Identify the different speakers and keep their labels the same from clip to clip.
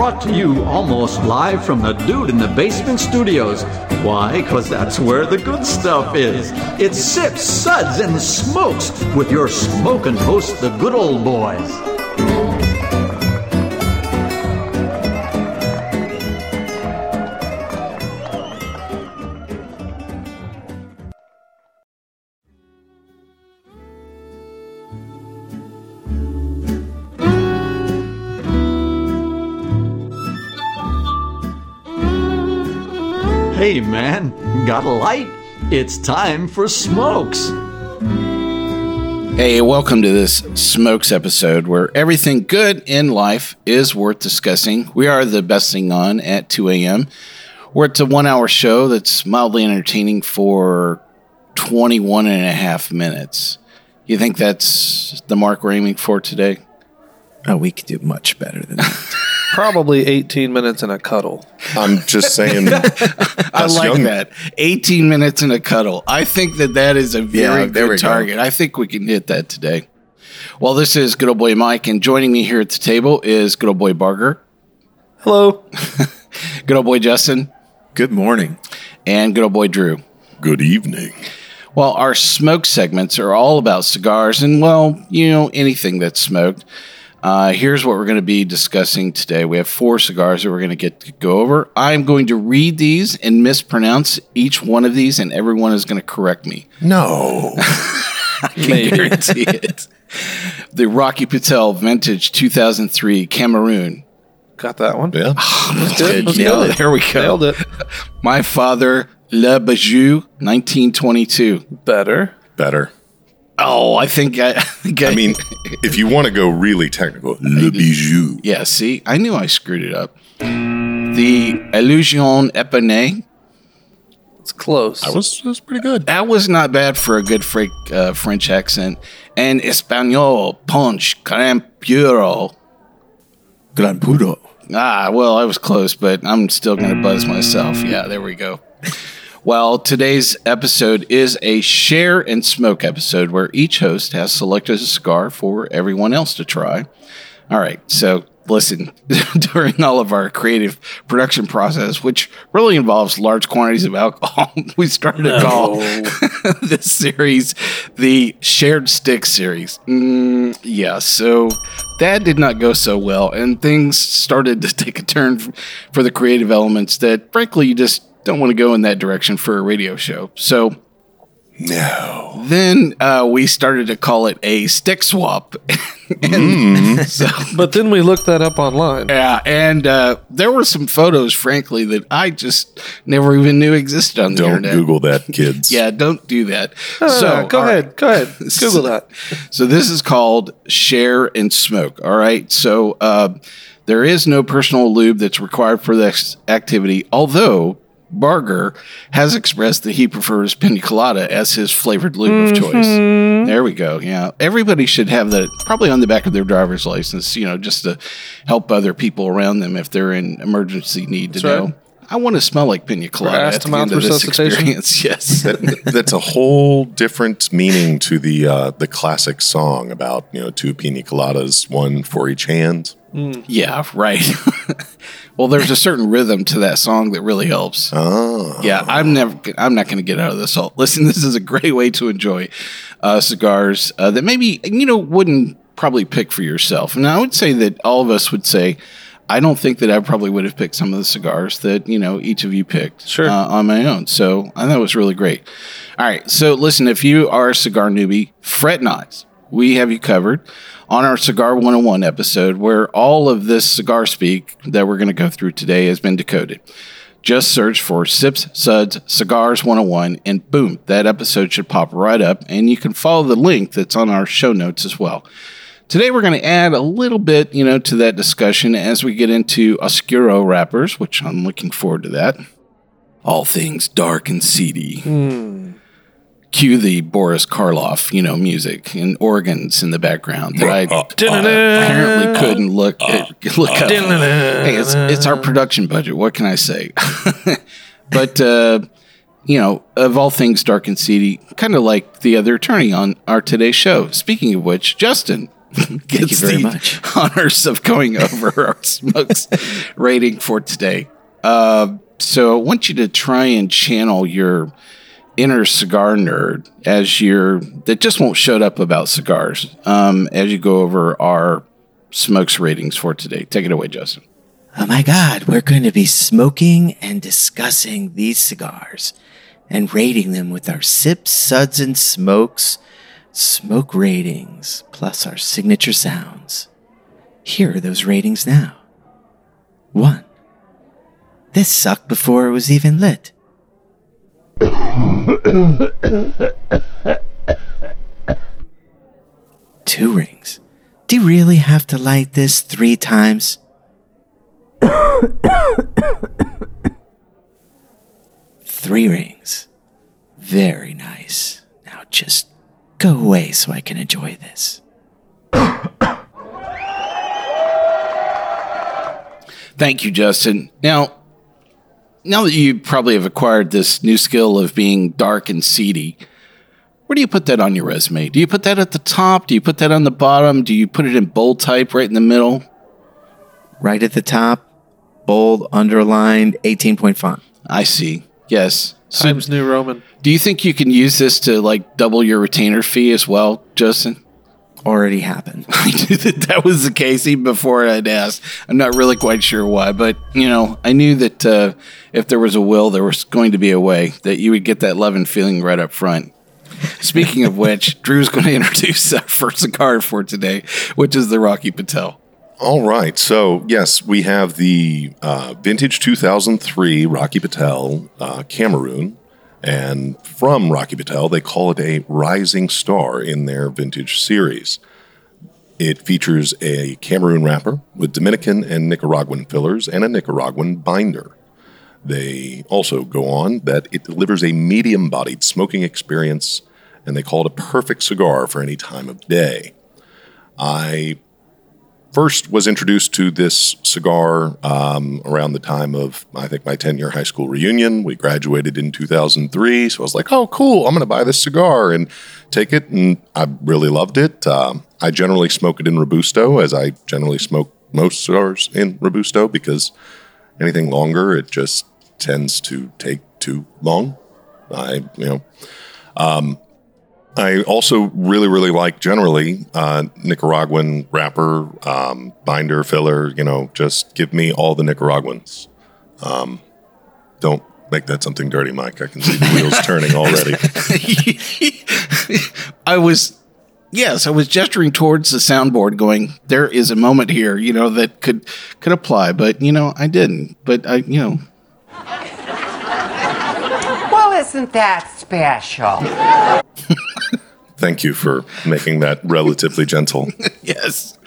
Speaker 1: brought to you almost live from the Dude in the Basement studios. Why? Because that's where the good stuff is. It's Sips, Suds, and Smokes with your smoking host, the Good Old Boys. Hey man, got a light? It's time for Smokes.
Speaker 2: Hey, welcome to this Smokes episode where everything good in life is worth discussing. We are the best thing on at 2 a.m. It's a 1 hour show that's mildly entertaining for 21 and a half minutes. You think that's the mark we're aiming for today?
Speaker 3: Oh, we could do much better than that.
Speaker 4: Probably 18 minutes and a cuddle.
Speaker 5: I'm just saying.
Speaker 2: I like that. 18 minutes and a cuddle. I think that is a very good target. I think we can hit that today. Well, this is Good Old Boy Mike, and joining me here at the table is Good Old Boy Barger.
Speaker 4: Hello.
Speaker 2: Good Old Boy Justin.
Speaker 3: Good morning.
Speaker 2: And Good Old Boy Drew.
Speaker 5: Good evening.
Speaker 2: Well, our smoke segments are all about cigars and, well, anything that's smoked. Here's what we're going to be discussing today. We have 4 cigars that we're going to go over. I'm going to read these and mispronounce each one of these, and everyone is going to correct me.
Speaker 5: No.
Speaker 2: I can guarantee it. The Rocky Patel Vintage 2003 Cameroon.
Speaker 4: Got that one?
Speaker 5: Yeah.
Speaker 4: That's good.
Speaker 2: Nailed it. There we go.
Speaker 4: Nailed it.
Speaker 2: My Father, Le Bijou, 1922.
Speaker 4: Better.
Speaker 2: Oh, I think I
Speaker 5: mean, if you want to go really technical, Le Bijou.
Speaker 2: Yeah, see? I knew I screwed it up. The Illusion Épinay.
Speaker 4: It's close.
Speaker 5: That was pretty good.
Speaker 2: That was not bad for a good French accent. And Espagnol Punch Gran Puro. Ah, well, I was close, but I'm still going to buzz myself. Yeah, there we go. Well, today's episode is a share and smoke episode where each host has selected a cigar for everyone else to try. All right, so listen, during all of our creative production process, which really involves large quantities of alcohol, we started to call this series the Shared Stick series. Yeah, so that did not go so well, and things started to take a turn for the creative elements that, frankly, you just don't want to go in that direction for a radio show. So
Speaker 5: no.
Speaker 2: Then we started to call it a stick swap.
Speaker 4: But then we looked that up online.
Speaker 2: Yeah, and there were some photos, frankly, that I just never even knew existed on the internet.
Speaker 5: Don't Google that, kids.
Speaker 2: Yeah, don't do that.
Speaker 4: Go ahead. Google that.
Speaker 2: So this is called Share and Smoke, all right? So there is no personal lube that's required for this activity, although Barger has expressed that he prefers pina colada as his flavored lube of choice. There we go. Yeah. Everybody should have that probably on the back of their driver's license, just to help other people around them if they're in emergency need to know. Right. I want to smell like pina colada at the end of this experience. Yes.
Speaker 5: That's a whole different meaning to the classic song about, 2 pina coladas, 1 for each hand.
Speaker 2: Yeah, right. Well, there's a certain rhythm to that song that really helps.
Speaker 5: Oh.
Speaker 2: Yeah, I'm not going to get out of this. Listen, this is a great way to enjoy cigars that maybe, wouldn't probably pick for yourself. And I would say that all of us would say, I don't think that I probably would have picked some of the cigars that, each of you picked on my own. So I thought it was really great. All right. So listen, if you are a cigar newbie, fret not. We have you covered on our Cigar 101 episode where all of this cigar speak that we're going to go through today has been decoded. Just search for Sips, Suds, Cigars 101, and boom, that episode should pop right up, and you can follow the link that's on our show notes as well. Today we're going to add a little bit, to that discussion as we get into Oscuro wrappers, which I'm looking forward to that. All things dark and seedy. Cue the Boris Karloff, music and organs in the background that I apparently couldn't look up. Hey, it's our production budget. What can I say? But, of all things dark and seedy, kind of like the other attorney on our today's show. Speaking of which, Justin. gets
Speaker 3: you very
Speaker 2: the
Speaker 3: much.
Speaker 2: honors of going over our smokes rating for today. So I want you to try and channel your inner cigar nerd that just won't shut up about cigars as you go over our smokes ratings for today. Take it away, Justin.
Speaker 3: Oh my God, we're going to be smoking and discussing these cigars and rating them with our Sips, Suds, and Smokes smoke ratings, plus our signature sounds. Here are those ratings now. 1. This sucked before it was even lit. 2 rings. Do you really have to light this 3 times? 3 rings. Very nice. Now just go away so I can enjoy this.
Speaker 2: Thank you, Justin. Now that you probably have acquired this new skill of being dark and seedy, where do you put that on your resume? Do you put that at the top? Do you put that on the bottom? Do you put it in bold type right in the middle?
Speaker 3: Right at the top, bold, underlined, 18-point font.
Speaker 2: I see. Yes. So
Speaker 4: Times New Roman.
Speaker 2: do you think you can use this to like double your retainer fee as well, Justin?
Speaker 3: Already happened.
Speaker 2: I knew that was the case even before I'd asked. I'm not really quite sure why, but, I knew that if there was a will, there was going to be a way that you would get that love and feeling right up front. Speaking of which, Drew's going to introduce our first cigar for today, which is the Rocky Patel.
Speaker 5: All right. So, yes, we have the vintage 2003 Rocky Patel Cameroon. And from Rocky Patel, they call it a rising star in their vintage series. It features a Cameroon wrapper with Dominican and Nicaraguan fillers and a Nicaraguan binder. They also go on that it delivers a medium-bodied smoking experience, and they call it a perfect cigar for any time of day. I first was introduced to this cigar around the time of, I think, my 10-year high school reunion. We graduated in 2003, so I was like, oh, cool, I'm going to buy this cigar and take it, and I really loved it. I generally smoke it in Robusto, as I generally smoke most cigars in Robusto, because anything longer, it just tends to take too long. I also really, really like generally Nicaraguan wrapper, binder, filler, just give me all the Nicaraguans. Don't make that something dirty, Mike. I can see the wheels turning already.
Speaker 2: I was gesturing towards the soundboard going, there is a moment here, that could apply, but, I didn't. But
Speaker 6: Well, isn't that special?
Speaker 5: Thank you for making that relatively gentle.
Speaker 2: Yes.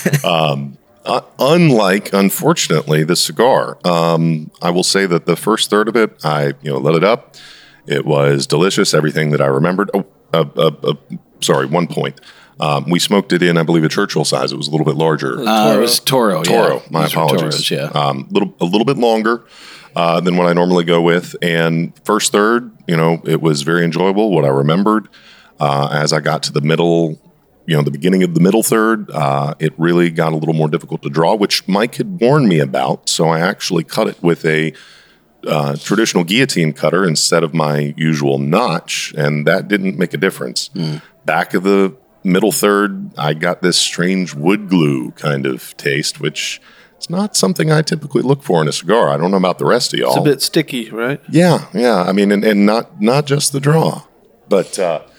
Speaker 5: Unlike, unfortunately, the cigar, I will say that the first third of it, I lit it up. It was delicious. Everything that I remembered. Sorry, 1 point. We smoked it in, I believe, a Churchill size. It was a little bit larger.
Speaker 2: It was Toro.
Speaker 5: Toro.
Speaker 2: Yeah.
Speaker 5: My
Speaker 2: These were
Speaker 5: apologies.
Speaker 2: Toros, yeah.
Speaker 5: A little bit longer than what I normally go with. And first third, it was very enjoyable. What I remembered. As I got to the middle, the beginning of the middle third, it really got a little more difficult to draw, which Mike had warned me about. So I actually cut it with a traditional guillotine cutter instead of my usual notch, and that didn't make a difference. Back of the middle third, I got this strange wood glue kind of taste, which is not something I typically look for in a cigar. I don't know about the rest of y'all.
Speaker 4: It's a bit sticky, right?
Speaker 5: Yeah. I mean, and not just the draw, but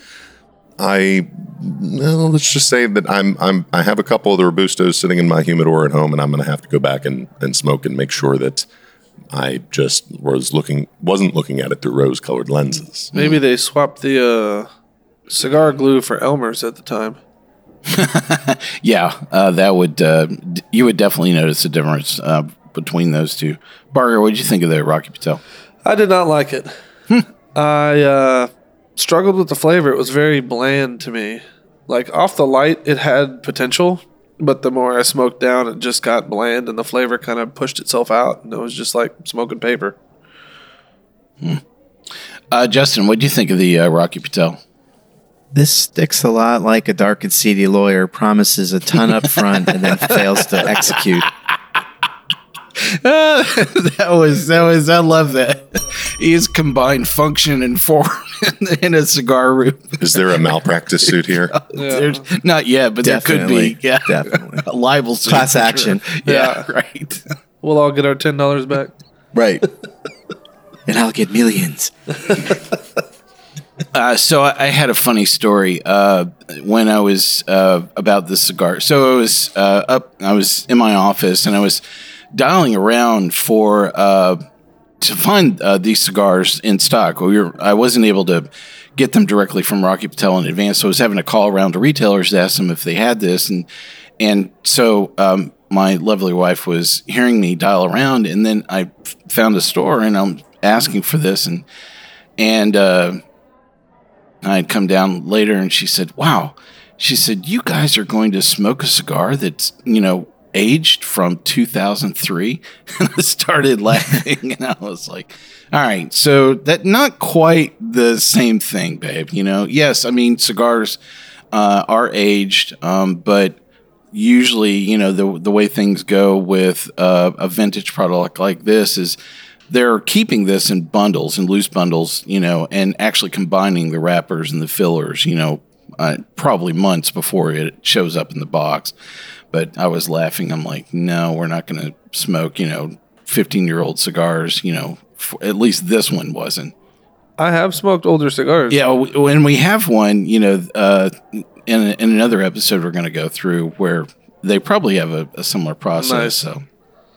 Speaker 5: let's just say that I have a couple of the Robustos sitting in my humidor at home, and I'm going to have to go back and smoke and make sure that I just wasn't looking at it through rose-colored lenses.
Speaker 4: Maybe they swapped the cigar glue for Elmer's at the time.
Speaker 2: Yeah, that would you would definitely notice a difference between those two. Barger, what did you think of that Rocky Patel?
Speaker 4: I did not like it. I struggled with the flavor. It was very bland to me. Like off the light, it had potential, but the more I smoked down, it just got bland, and the flavor kind of pushed itself out, and it was just like smoking paper.
Speaker 2: Justin, what did you think of the Rocky Patel?
Speaker 3: This sticks a lot like a dark and seedy lawyer promises a ton up front and then fails to execute.
Speaker 2: That was. I love that. He is combined function and form in a cigar room.
Speaker 5: Is there a malpractice suit here?
Speaker 2: There's not yet, but
Speaker 3: Definitely,
Speaker 2: there could be. Yeah,
Speaker 3: definitely.
Speaker 2: a libel suit.
Speaker 3: Class action.
Speaker 2: Yeah, right.
Speaker 4: We'll all get our $10 back.
Speaker 2: Right.
Speaker 3: And I'll get millions.
Speaker 2: So I had a funny story when I was about this cigar. So I was in my office and I was dialing around for to find these cigars in stock. I wasn't able to get them directly from Rocky Patel in advance, so I was having to call around to retailers to ask them if they had this, and so my lovely wife was hearing me dial around, and then I found a store and I'm asking for this, and I'd come down later and she said, "Wow," she said, "you guys are going to smoke a cigar that's aged from 2003." And I started laughing and I was like, all right, so that not quite the same thing, babe. Yes, I mean, cigars are aged, but usually, the way things go with a vintage product like this is they're keeping this in bundles, in loose bundles, and actually combining the wrappers and the fillers, probably months before it shows up in the box. But I was laughing. I'm like, no, we're not going to smoke, 15-year-old cigars. At least this one wasn't.
Speaker 4: I have smoked older cigars.
Speaker 2: Yeah, when we have one, in another episode we're going to go through where they probably have a similar process.
Speaker 4: Nice.
Speaker 2: So,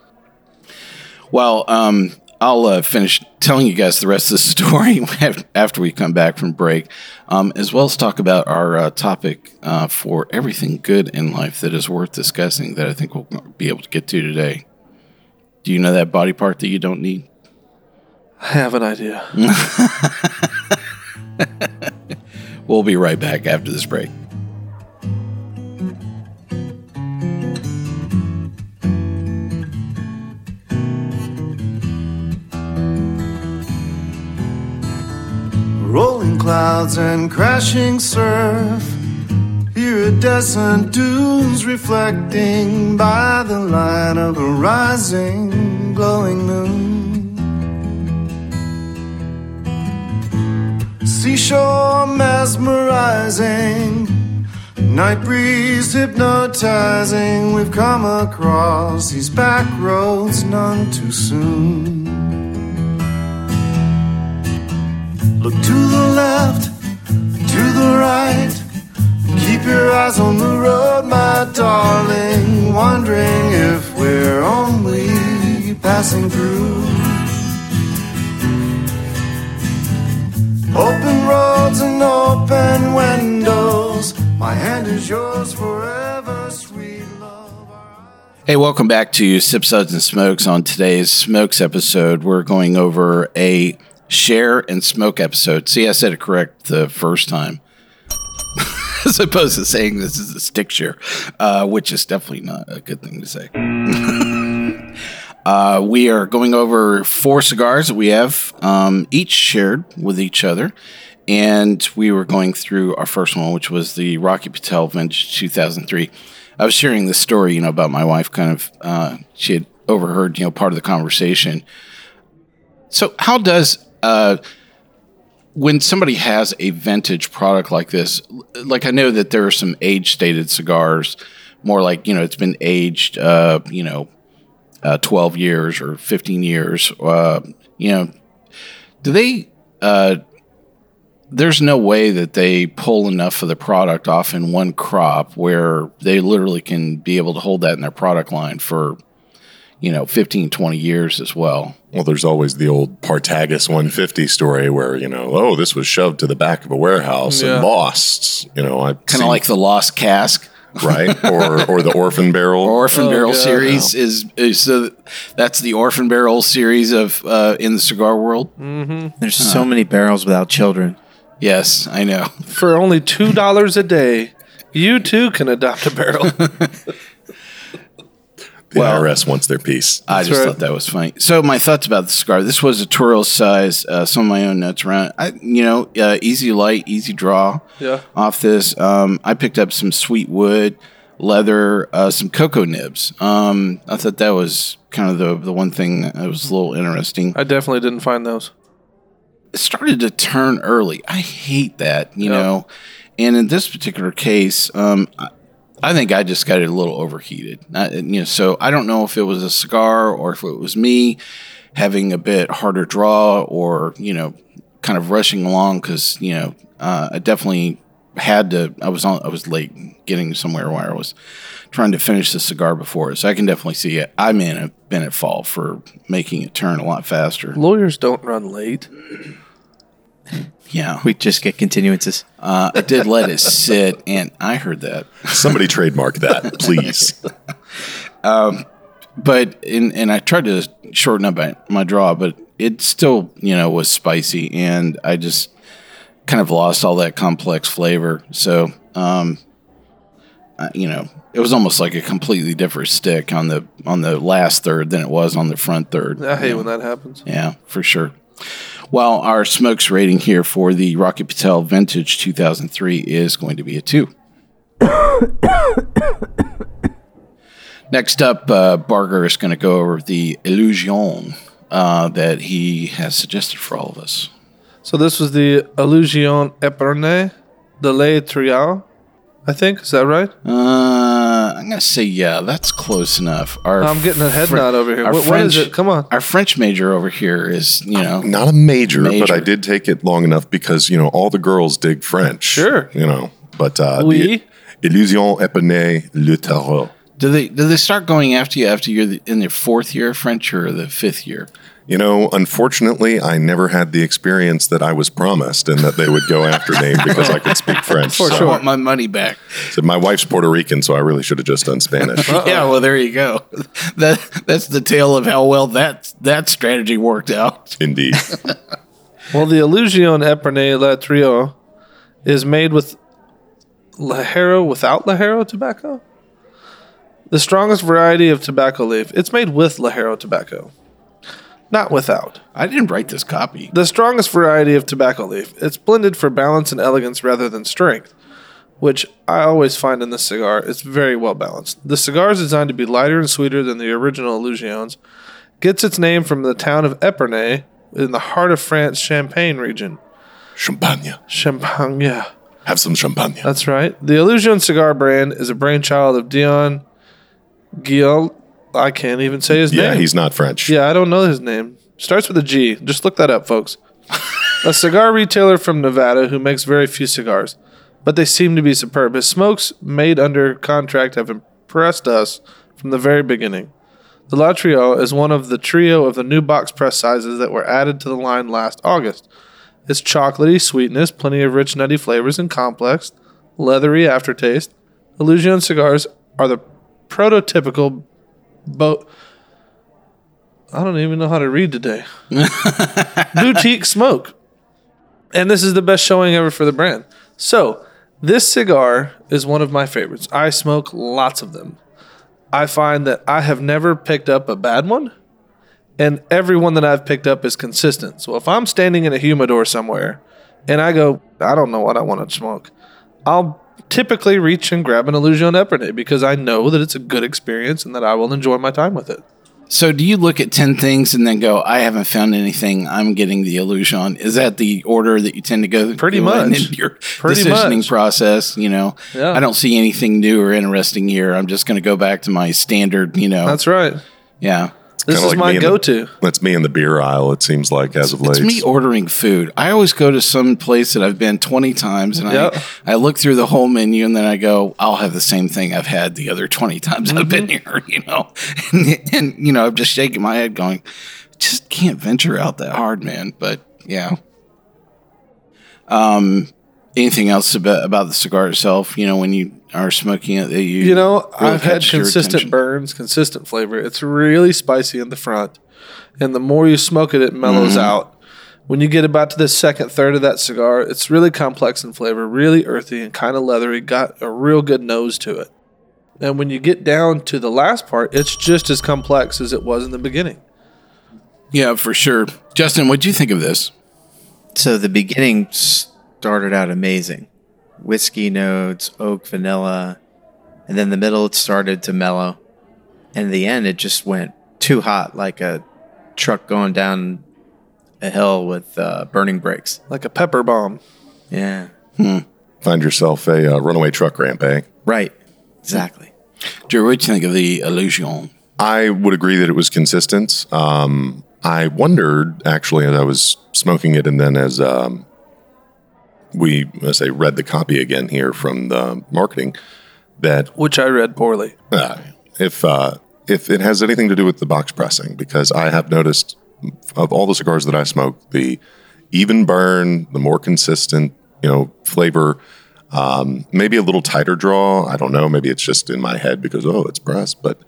Speaker 2: well, I'll finish telling you guys the rest of the story after we come back from break, as well as talk about our topic for everything good in life that is worth discussing that I think we'll be able to get to today. Do you know that body part that you don't need?
Speaker 4: I have an idea.
Speaker 2: We'll be right back after this break.
Speaker 7: Rolling clouds and crashing surf. Iridescent dunes reflecting by the light of a rising, glowing moon. Seashore mesmerizing, night breeze hypnotizing. We've come across these back roads none too soon. Look to the left, to the right. Keep your eyes on the road, my darling. Wondering if we're only passing through. Open roads and open windows. My hand is yours forever, sweet love.
Speaker 2: Hey, welcome back to Sip, Suds, and Smokes. On today's Smokes episode, we're going over a share and smoke episode. See, I said it correct the first time. As opposed to saying this is a stick share, which is definitely not a good thing to say. We are going over 4 cigars that we have each shared with each other. And we were going through our first one, which was the Rocky Patel Vintage 2003. I was sharing this story, about my wife kind of, she had overheard, part of the conversation. So how does, when somebody has a vintage product like this, like I know that there are some age-stated cigars, more like, it's been aged, 12 years or 15 years, do they, there's no way that they pull enough of the product off in one crop where they literally can be able to hold that in their product line for, 15, 20 years as well.
Speaker 5: Well, there's always the old Partagas 150 story where, this was shoved to the back of a warehouse and lost. Kind
Speaker 2: of like the Lost Cask.
Speaker 5: Right. Or the Orphan Barrel.
Speaker 2: Orphan Barrel series is that's the Orphan Barrel series of in the cigar world.
Speaker 4: Mm-hmm.
Speaker 3: There's so many barrels without children.
Speaker 2: Yes, I know.
Speaker 4: For only $2 a day, you too can adopt a barrel.
Speaker 5: The IRS wants their piece.
Speaker 2: I just thought that was funny. So my thoughts about the cigar. This was a Toro size. Some of my own notes around it. Easy light, easy draw off this. I picked up some sweet wood, leather, some cocoa nibs. I thought that was kind of the one thing that was a little interesting.
Speaker 4: I definitely didn't find those.
Speaker 2: It started to turn early. I hate that, you know. And in this particular case, I think I just got it a little overheated. So I don't know if it was a cigar or if it was me having a bit harder draw or, kind of rushing along because, I definitely had to. I was late getting somewhere where I was trying to finish the cigar before. So I can definitely see it. I may have been at fault for making it turn a lot faster.
Speaker 4: Lawyers don't run late.
Speaker 2: Yeah.
Speaker 3: We just get continuances.
Speaker 2: I did let it sit, and I heard that.
Speaker 5: Somebody trademark that, please.
Speaker 2: But I tried to shorten up my draw, but it still, was spicy, and I just kind of lost all that complex flavor. So, it was almost like a completely different stick on the last third than it was on the front third.
Speaker 4: I hate when that happens.
Speaker 2: Yeah, for sure. Well, our smokes rating here for the Rocky Patel Vintage 2003 is going to be a 2. Next up, Barger is going to go over the Illusion that he has suggested for all of us.
Speaker 4: So this was the Illusion Epernay de Le Trial, I think. Is that right?
Speaker 2: I'm going to say, yeah, that's close enough.
Speaker 4: I'm getting a head nod over here. What is it? Come on.
Speaker 2: Our French major over here is,
Speaker 5: Not a major, but I did take it long enough because, all the girls dig French.
Speaker 4: Sure.
Speaker 5: But
Speaker 4: Oui.
Speaker 5: the Illusion Epernay Le Tarot.
Speaker 2: Do they start going after you after you're in the 4th year of French or the 5th year?
Speaker 5: Unfortunately, I never had the experience that I was promised and that they would go after me because I could speak French.
Speaker 2: For sure. I want my money back.
Speaker 5: So my wife's Puerto Rican, so I really should have just done Spanish.
Speaker 2: Yeah, well, there you go. That's the tale of how well that strategy worked out.
Speaker 5: Indeed.
Speaker 4: Well, the Illusion Epernay Le Trio is made with Ligero without Ligero tobacco. The strongest variety of tobacco leaf. It's made with Ligero tobacco. Not without.
Speaker 2: I didn't write this copy.
Speaker 4: The strongest variety of tobacco leaf. It's blended for balance and elegance rather than strength, which I always find in this cigar. It's very well balanced. The cigar is designed to be lighter and sweeter than the original Illusions. Gets its name from the town of Epernay in the heart of France, Champagne region.
Speaker 5: Champagne.
Speaker 4: Champagne, yeah.
Speaker 5: Have some champagne.
Speaker 4: That's right. The Illusion cigar brand is a brainchild of Dion Guiol. I can't even say his name.
Speaker 5: Yeah, he's not French.
Speaker 4: Yeah, I don't know his name. Starts with a G. Just look that up, folks. A cigar retailer from Nevada who makes very few cigars, but they seem to be superb. His smokes, made under contract, have impressed us from the very beginning. The La Trio is one of the trio of the new box press sizes that were added to the line last August. It's chocolatey sweetness, plenty of rich nutty flavors, and complex, leathery aftertaste. Illusion cigars are the prototypical I don't even know how to read today. Boutique smoke. And this is the best showing ever for the brand. So, this cigar is one of my favorites. I smoke lots of them. I find that I have never picked up a bad one, and every one that I've picked up is consistent. So, if I'm standing in a humidor somewhere and I go, I don't know what I want to smoke, I'll typically reach and grab an Illusion Epernay because I know that it's a good experience and that I will enjoy my time with it.
Speaker 2: So do you look at 10 things and then go, I haven't found anything, I'm getting the Illusion? Is that the order that you tend to go
Speaker 4: Pretty much.
Speaker 2: in your decisioning process?
Speaker 4: Yeah.
Speaker 2: I don't see anything new or interesting here. I'm just going to go back to my standard,
Speaker 4: That's right.
Speaker 2: Yeah.
Speaker 4: This is my go-to.
Speaker 5: That's me in the beer aisle, it seems like, as of late.
Speaker 2: It's me ordering food. I always go to some place that I've been 20 times, and I look through the whole menu, and then I go, I'll have the same thing I've had the other 20 times I've been here, And I'm just shaking my head going, just can't venture out that hard, man. But, yeah. Anything else about the cigar itself, when you are smoking it that you really
Speaker 4: I've had
Speaker 2: catch your
Speaker 4: consistent
Speaker 2: attention?
Speaker 4: burns, consistent flavor. It's really spicy in the front, and the more you smoke it, it mellows out. When you get about to the second third of that cigar, it's really complex in flavor, really earthy and kind of leathery, got a real good nose to it. And when you get down to the last part, it's just as complex as it was in the beginning.
Speaker 2: Yeah, for sure. Justin, what'd you think of this?
Speaker 3: So the beginning started out amazing. Whiskey notes, oak, vanilla. And then the middle, it started to mellow. And in the end, it just went too hot, like a truck going down a hill with burning brakes.
Speaker 4: Like a pepper bomb.
Speaker 3: Yeah.
Speaker 5: Find yourself a runaway truck ramp, eh?
Speaker 3: Right. Exactly.
Speaker 2: Jerry, what'd you think of the Illusion?
Speaker 5: I would agree that it was consistent. I wondered, actually, as I was smoking it and then as we, let's say, read the copy again here from the marketing, that
Speaker 4: Which I read poorly.
Speaker 5: if it has anything to do with the box pressing, because I have noticed of all the cigars that I smoke, the even burn, the more consistent, flavor, maybe a little tighter draw. I don't know. Maybe it's just in my head because, it's pressed, but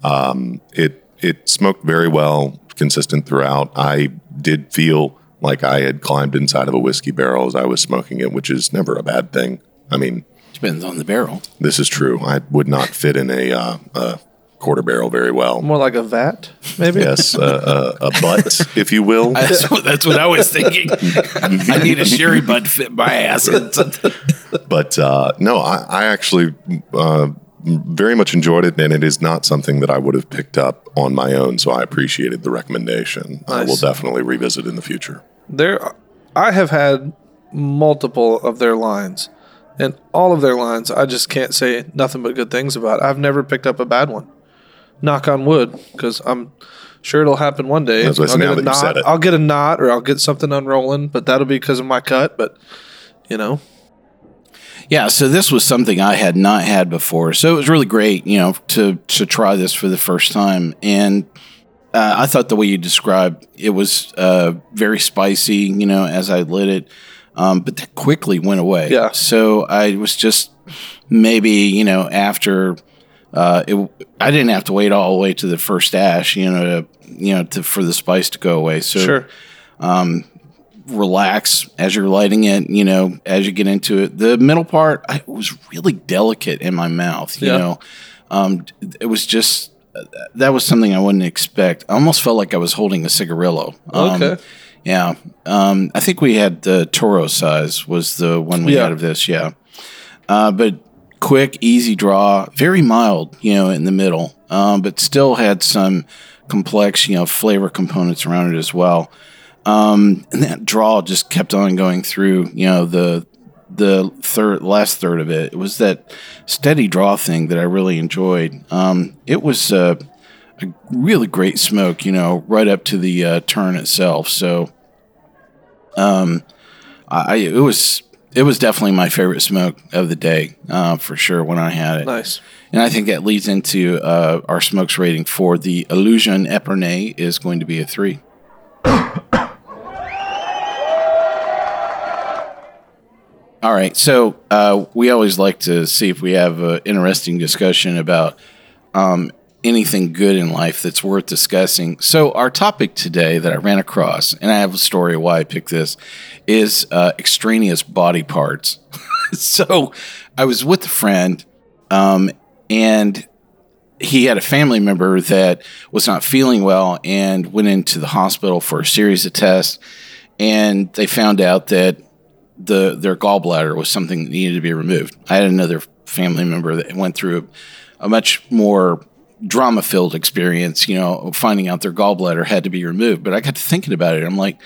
Speaker 5: it smoked very well, consistent throughout. I did feel like I had climbed inside of a whiskey barrel as I was smoking it, which is never a bad thing. I mean,
Speaker 2: Depends on the barrel.
Speaker 5: this is true. I would not fit in a quarter barrel very well.
Speaker 4: More like a vat, maybe?
Speaker 5: Yes, a butt, if you will.
Speaker 2: That's what I was thinking. I need a sherry butt fit my ass.
Speaker 5: But no, I actually very much enjoyed it, and it is not something that I would have picked up on my own, so I appreciated the recommendation. I will
Speaker 4: Nice.
Speaker 5: definitely revisit in the future.
Speaker 4: I have had multiple of their lines, and all of their lines I just can't say nothing but good things about. I've never picked up a bad one. Knock on wood, because I'm sure it'll happen one day.
Speaker 5: That's what I said, now that you said it.
Speaker 4: I'll get a knot or I'll get something unrolling, but that'll be because of my cut. But,
Speaker 2: Yeah, so this was something I had not had before. So it was really great, to try this for the first time. And I thought the way you described it was very spicy, as I lit it. But that quickly went away.
Speaker 4: Yeah.
Speaker 2: So I was just maybe, after I didn't have to wait all the way to the first ash, for the spice to go away. So
Speaker 4: sure.
Speaker 2: relax as you're lighting it, as you get into it. The middle part, it was really delicate in my mouth, It was just, that was something I wouldn't expect. I almost felt like I was holding a cigarillo.
Speaker 4: Okay.
Speaker 2: Yeah. I think we had the Toro size was the one we had of this. Yeah. But quick, easy draw, very mild, in the middle, but still had some complex, flavor components around it as well. And that draw just kept on going through, the last third of it. It was that steady draw thing that I really enjoyed. It was a really great smoke, right up to the turn itself. So, it was definitely my favorite smoke of the day, for sure, when I had it.
Speaker 4: Nice.
Speaker 2: And I think that leads into our smokes rating for the Illusion Epernay is going to be a 3. All right, so we always like to see if we have an interesting discussion about anything good in life that's worth discussing. So our topic today that I ran across, and I have a story of why I picked this, is extraneous body parts. So I was with a friend, and he had a family member that was not feeling well and went into the hospital for a series of tests, and they found out that their gallbladder was something that needed to be removed. I had another family member that went through a much more drama-filled experience, finding out their gallbladder had to be removed. But I got to thinking about it. I'm like,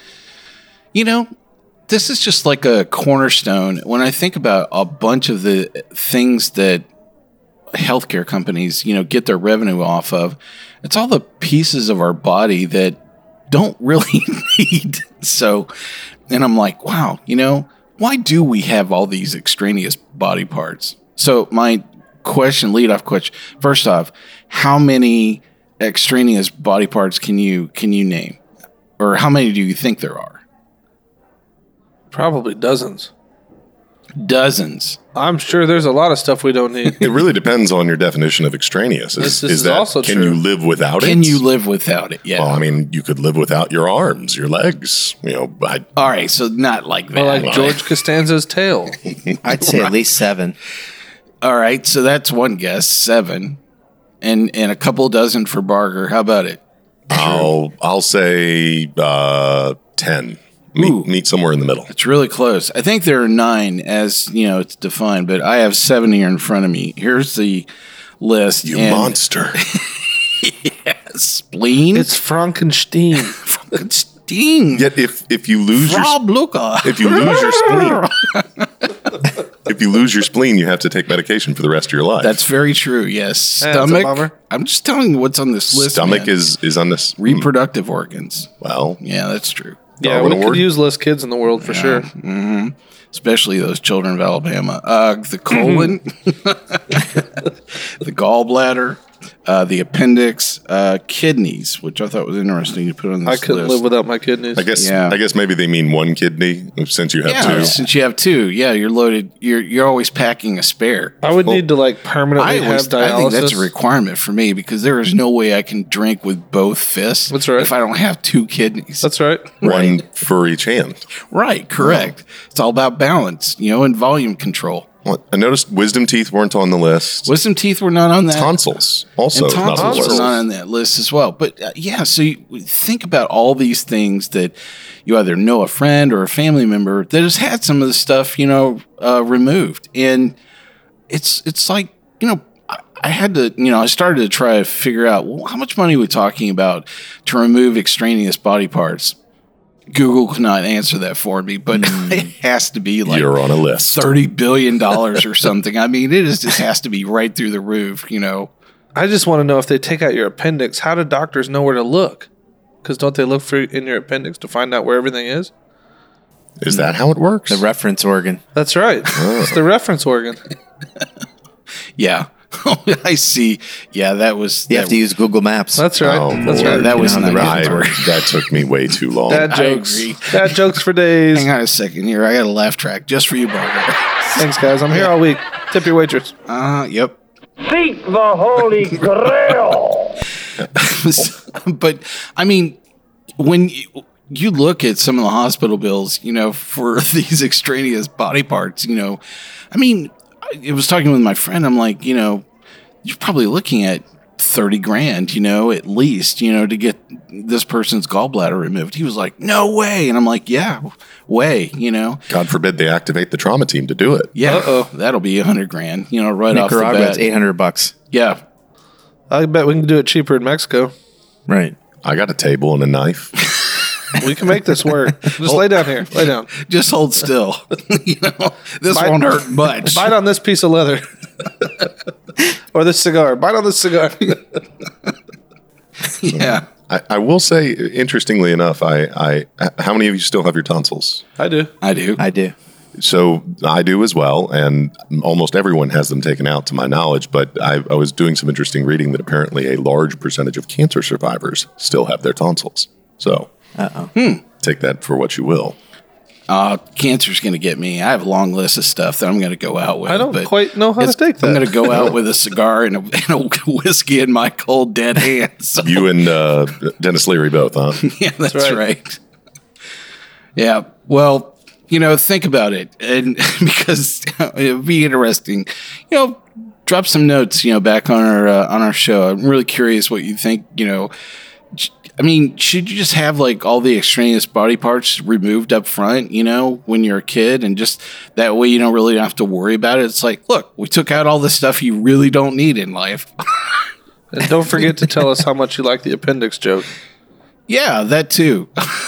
Speaker 2: this is just like a cornerstone. When I think about a bunch of the things that healthcare companies, get their revenue off of, it's all the pieces of our body that don't really need. So, and I'm like, wow, why do we have all these extraneous body parts? So my lead-off question, first off, how many extraneous body parts can you name? Or how many do you think there are?
Speaker 4: Probably dozens.
Speaker 2: Dozens.
Speaker 4: I'm sure there's a lot of stuff we don't need.
Speaker 5: It really depends on your definition of extraneous.
Speaker 4: This is also
Speaker 5: can
Speaker 4: true.
Speaker 5: you live without it?
Speaker 2: Can you live without it? Yeah.
Speaker 5: Well, I mean, you could live without your arms, your legs.
Speaker 2: All right, so not like that.
Speaker 4: Or like George Costanza's tail.
Speaker 3: I'd say at least 7.
Speaker 2: All right, so that's one guess, 7, and a couple dozen for Barger. How about it?
Speaker 5: I'll say 10. Meet somewhere in the middle.
Speaker 2: It's really close. I think there are 9 as, it's defined, but I have 7 here in front of me. Here's the list.
Speaker 5: You monster.
Speaker 2: Spleen.
Speaker 4: It's Frankenstein.
Speaker 2: Frankenstein.
Speaker 5: Yet if you lose
Speaker 2: Rob Luca.
Speaker 5: if you lose your spleen, if you lose your spleen, you have to take medication for the rest of your life.
Speaker 2: That's very true. Yes.
Speaker 4: That's a
Speaker 2: Stomach.
Speaker 4: bummer.
Speaker 2: I'm just telling you what's on this list.
Speaker 5: Stomach
Speaker 2: man.
Speaker 5: is on this.
Speaker 2: Reproductive organs.
Speaker 5: Well,
Speaker 2: Yeah, that's true.
Speaker 4: Yeah,
Speaker 5: Darwin
Speaker 4: we could
Speaker 5: Award.
Speaker 4: use less kids in the world for sure.
Speaker 2: Especially those children of Alabama. The colon, the gallbladder, the appendix, kidneys, which I thought was interesting to put on
Speaker 4: I
Speaker 2: this
Speaker 4: couldn't
Speaker 2: list.
Speaker 4: live without my kidneys.
Speaker 5: I guess
Speaker 2: Yeah.
Speaker 5: maybe they mean one kidney since you have
Speaker 2: Yeah,
Speaker 5: two.
Speaker 2: since you have 2, you're loaded. You're always packing a spare.
Speaker 4: I would need to permanently
Speaker 2: I
Speaker 4: have dialysis.
Speaker 2: think that's a requirement for me because there is no way I can drink with both fists.
Speaker 4: That's right.
Speaker 2: If I don't have 2 kidneys.
Speaker 4: That's right.
Speaker 5: One for each hand.
Speaker 2: Right, correct. It's all about balance, and volume control.
Speaker 5: Well, I noticed wisdom teeth weren't on the list.
Speaker 2: Wisdom teeth were not on that.
Speaker 5: Tonsils also
Speaker 2: And
Speaker 5: not on
Speaker 2: tonsils
Speaker 5: the
Speaker 2: were
Speaker 5: list.
Speaker 2: not on that list as well. But so you think about all these things that you either know a friend or a family member that has had some of the stuff, removed. And it's like, I had to, I started to try to figure out, well, how much money are we talking about to remove extraneous body parts? Google could not answer that for me, but it has to be like
Speaker 5: You're on a list.
Speaker 2: $30 billion or something. I mean, just has to be right through the roof,
Speaker 4: I just want to know if they take out your appendix, how do doctors know where to look? Because don't they look in your appendix to find out where everything is?
Speaker 5: Is that how it works?
Speaker 3: The reference organ.
Speaker 4: That's right. It's the reference organ.
Speaker 2: Yeah. I see. Yeah, that was.
Speaker 3: You have to use Google Maps.
Speaker 4: That's right.
Speaker 5: Oh,
Speaker 4: That's
Speaker 5: Lord.
Speaker 4: right.
Speaker 2: That was
Speaker 3: You know,
Speaker 2: not
Speaker 3: the
Speaker 2: good.
Speaker 5: That took me way too long.
Speaker 4: Dad
Speaker 2: I
Speaker 4: jokes.
Speaker 2: agree.
Speaker 4: Dad jokes for days.
Speaker 2: Hang on a second here. I got a laugh track just for you, Barber.
Speaker 4: Thanks, guys. I'm here all week. Tip your waitress.
Speaker 2: Yep.
Speaker 8: Seek the Holy Grail.
Speaker 2: But I mean, when you look at some of the hospital bills, for these extraneous body parts, I mean, I was talking with my friend. I'm like, you're probably looking at $30,000, at least, to get this person's gallbladder removed. He was like, no way. And I'm like, yeah, way,
Speaker 5: God forbid they activate the trauma team to do it.
Speaker 2: Yeah. That'll be $100,000, right off the
Speaker 3: Nicaragua,
Speaker 2: bat.
Speaker 3: it's $800.
Speaker 2: Yeah.
Speaker 4: I bet we can do it cheaper in Mexico.
Speaker 3: Right.
Speaker 5: I got a table and a knife.
Speaker 4: We can make this work. Just lay down here. Lay down.
Speaker 2: Just hold still. This
Speaker 4: Bite-
Speaker 2: won't hurt much.
Speaker 4: Bite on this piece of leather. Or this cigar. Bite on this cigar.
Speaker 2: Yeah.
Speaker 5: I will say, interestingly enough, I how many of you still have your tonsils?
Speaker 4: I do.
Speaker 2: I do.
Speaker 3: I do.
Speaker 5: So I do as well, and almost everyone has them taken out, to my knowledge. But I was doing some interesting reading that apparently a large percentage of cancer survivors still have their tonsils. So take that for what you will.
Speaker 2: Cancer's going to get me. I have a long list of stuff that I'm going to go out with.
Speaker 4: I don't
Speaker 2: but
Speaker 4: quite know how to take that.
Speaker 2: I'm going to go out with a cigar and a whiskey in my cold, dead hands. So,
Speaker 5: You and Dennis Leary both, huh?
Speaker 2: yeah, that's
Speaker 4: right.
Speaker 2: right. Yeah. Well, think about it. And because it would be interesting, drop some notes, back on our show. I'm really curious what you think, I mean, should you just have all the extraneous body parts removed up front, when you're a kid, and just that way you don't really have to worry about it? It's like, look, we took out all the stuff you really don't need in life.
Speaker 4: And don't forget to tell us how much you like the appendix joke.
Speaker 2: Yeah, that too.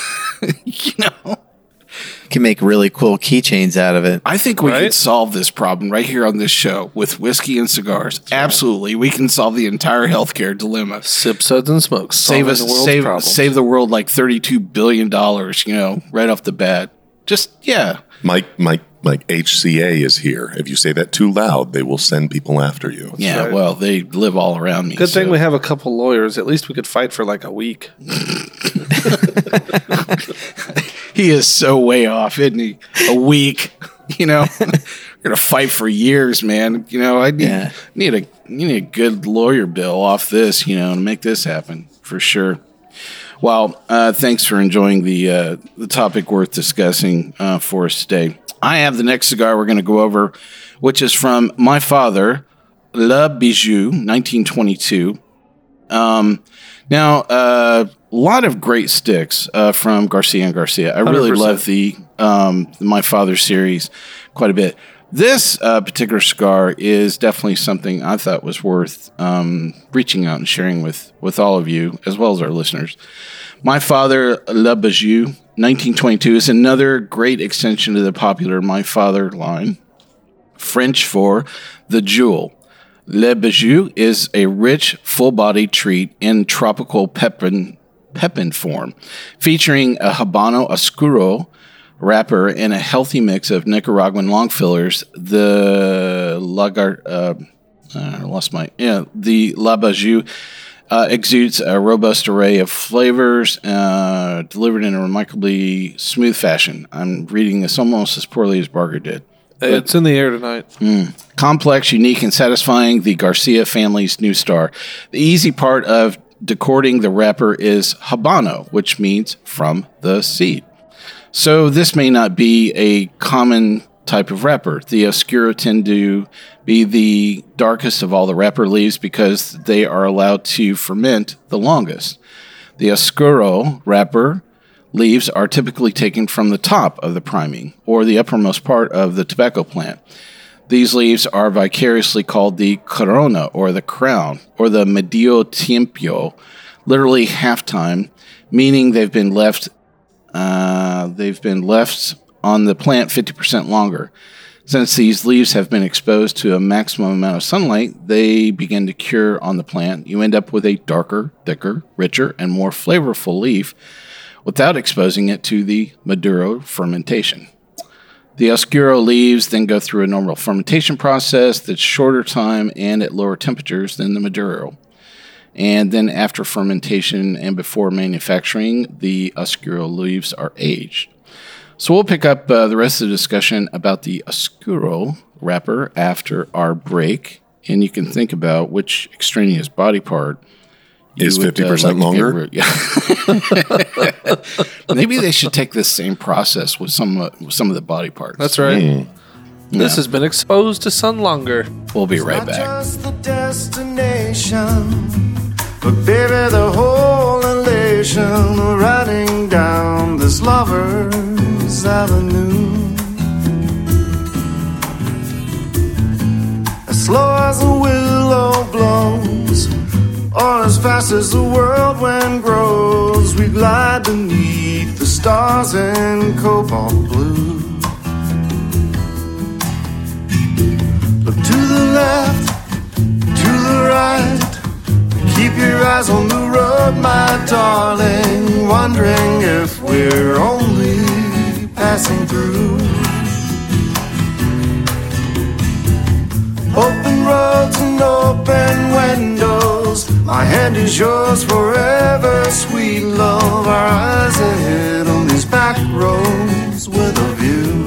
Speaker 3: Can make really cool keychains out of it.
Speaker 2: I think we
Speaker 4: Right?
Speaker 2: could solve this problem right here on this show with whiskey and cigars. Absolutely, we can solve the entire healthcare dilemma.
Speaker 4: Sip, suds, and smokes.
Speaker 2: Save us,
Speaker 4: Solving the world's problems.
Speaker 2: save the world like $32 billion. Right off the bat. Just
Speaker 5: Mike, HCA is here. If you say that too loud, they will send people after you.
Speaker 2: yeah.
Speaker 4: right.
Speaker 2: Well, they live all around me.
Speaker 4: Good thing
Speaker 2: so-
Speaker 4: we have a couple lawyers. At least we could fight for a week.
Speaker 2: He is so way off, isn't he? A week, We're gonna fight for years, man. I need a good lawyer bill off this, to make this happen for sure. Well, thanks for enjoying the topic worth discussing for us today. I have the next cigar we're going to go over which is from my father, Le Bijou, 1922. Now, a lot of great sticks from Garcia and Garcia. I really
Speaker 4: 100%.
Speaker 2: love the My Father series quite a bit. This particular cigar is definitely something I thought was worth reaching out and sharing with all of you, as well as our listeners. My Father, Le Bijou, 1922, is another great extension to the popular My Father line, French for the jewel. Le Bijou is a rich, full-bodied treat in tropical pepin form, featuring a Habano Oscuro wrapper and a healthy mix of Nicaraguan long fillers. The La Bijou exudes a robust array of flavors, delivered in a remarkably smooth fashion. I'm reading this almost as poorly as Barker did.
Speaker 4: It's in the air tonight.
Speaker 2: Complex, unique, and satisfying, the Garcia family's new star. The easy part of decording the wrapper is Habano, which means from the seed. So this may not be a common type of wrapper. The Oscuro tend to be the darkest of all the wrapper leaves because they are allowed to ferment the longest. The Oscuro wrapper leaves are typically taken from the top of the priming or the uppermost part of the tobacco plant. These leaves are vicariously called the corona, or the crown, or the medio tiempo, literally halftime, meaning they've been left on the plant 50% longer. Since these leaves have been exposed to a maximum amount of sunlight, they begin to cure on the plant. You end up with a darker, thicker, richer, and more flavorful leaf without exposing it to the Maduro fermentation. The Oscuro leaves then go through a normal fermentation process that's shorter time and at lower temperatures than the Maduro. And then after fermentation and before manufacturing, the Oscuro leaves are aged. So we'll pick up the rest of the discussion about the Oscuro wrapper after our break. And you can think about which extraneous body part
Speaker 5: is 50% longer.
Speaker 2: Maybe they should take this same process with some of the body parts.
Speaker 4: That's right. This has been exposed to sun longer.
Speaker 2: We'll be right
Speaker 7: Not
Speaker 2: back.
Speaker 7: just the destination, but baby, the whole elation of riding down this lover's avenue. As slow as a willow blows, or as fast as the whirlwind grows, we glide beneath the stars in cobalt blue. Look to the left, to the right, keep your eyes on the road, my darling, wondering if we're only passing through. Open roads and open windows, my hand is yours forever, sweet love. Our eyes ahead on these back roads with a view.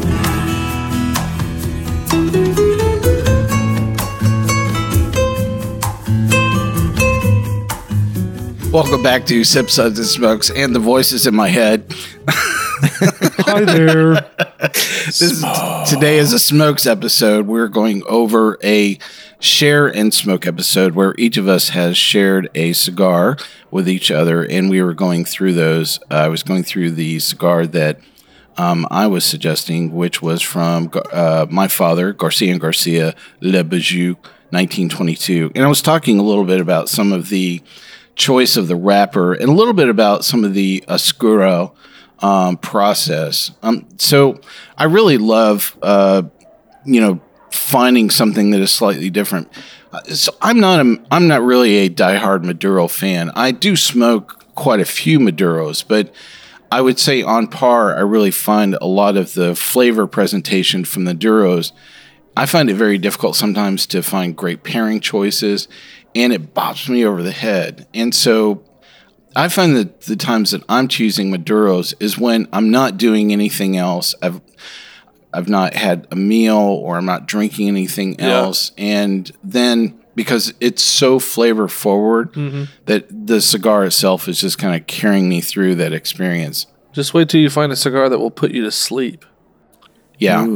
Speaker 2: Welcome back to Sip, Suds, and Smokes and the voices in my head.
Speaker 4: Hi there.
Speaker 2: Today is a Smokes episode. We're going over a share and smoke episode where each of us has shared a cigar with each other, and we were going through those. I was going through the cigar that I was suggesting, which was from my father, Garcia and Garcia, Le Bijou, 1922. And I was talking a little bit about some of the choice of the wrapper and a little bit about some of the Oscuro process. So I really love, finding something that is slightly different. So I'm not really a diehard Maduro fan. I do smoke quite a few Maduros, but I would say on par, I really find a lot of the flavor presentation from the Maduros. I find it very difficult sometimes to find great pairing choices, and it bops me over the head. And so I find that the times that I'm choosing Maduros is when I'm not doing anything else. I've not had a meal or I'm not drinking anything else. And then because it's so flavor forward that the cigar itself is just kind of carrying me through that experience.
Speaker 4: Just wait till you find a cigar that will put you to sleep.
Speaker 2: Yeah.
Speaker 3: Ooh.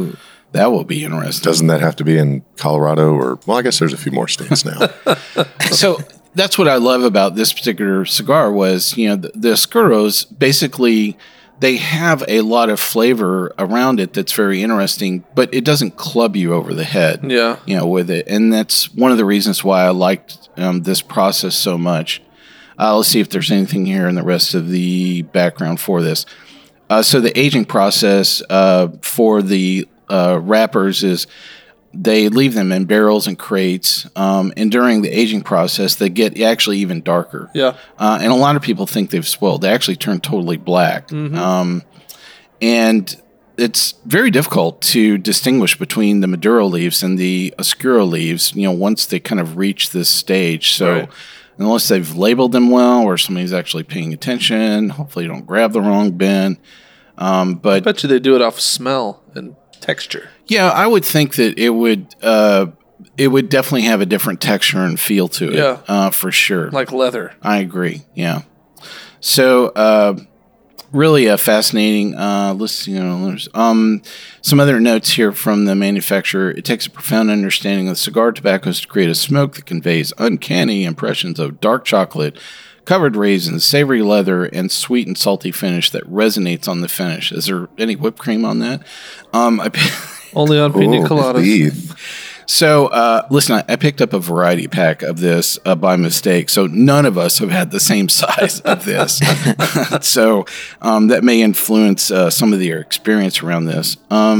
Speaker 2: That will be interesting.
Speaker 5: Doesn't that have to be in Colorado or, well, I guess there's a few more states now.
Speaker 2: So that's what I love about this particular cigar was, the Oscuros, basically, they have a lot of flavor around it that's very interesting, but it doesn't club you over the head, with it. And that's one of the reasons why I liked this process so much. Let's see if there's anything here in the rest of the background for this. So the aging process for the wrappers is they leave them in barrels and crates, and during the aging process, they get actually even darker.
Speaker 4: Yeah.
Speaker 2: And a lot of people think they've spoiled. They actually turn totally black. Mm-hmm. And it's very difficult to distinguish between the Maduro leaves and the Oscuro leaves, once they kind of reach this stage. So unless they've labeled them well or somebody's actually paying attention, hopefully you don't grab the wrong bin. But
Speaker 4: I bet you they do it off smell and texture.
Speaker 2: Yeah, I would think that it would definitely have a different texture and feel to it, for sure.
Speaker 4: Like leather.
Speaker 2: I agree, yeah. So, really fascinating. Let's see, there's some other notes here from the manufacturer. It takes a profound understanding of cigar tobaccos to create a smoke that conveys uncanny impressions of dark chocolate, covered raisins, savory leather, and sweet and salty finish that resonates on the finish. Is there any whipped cream on that?
Speaker 4: Only on pina coladas.
Speaker 2: So, listen, I picked up a variety pack of this by mistake. So none of us have had the same size of this. So that may influence some of your experience around this.